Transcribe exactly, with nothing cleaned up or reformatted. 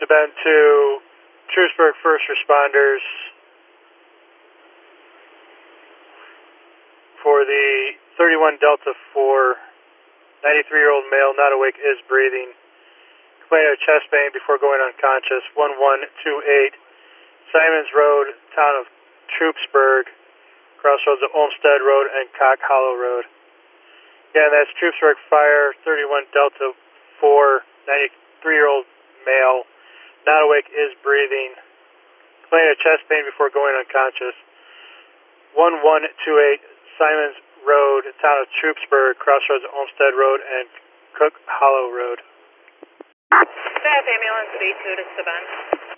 Bend to Truesburg first responders for the thirty-one Delta four, ninety-three-year-old male, not awake, is breathing. Complaining of chest pain before going unconscious. one one two eight, Simons Road, town of Troopsburg, crossroads of Olmsted Road and Cock Hollow Road. Again, that's Troopsburg Fire, thirty-one Delta four, ninety-three-year-old male, not awake, is breathing. Complaining of chest pain before going unconscious. one one two eight, Simons Road, town of Troopsburg, crossroads of Olmsted Road and Cook Hollow Road. Staff ambulance at eight two to Sabine.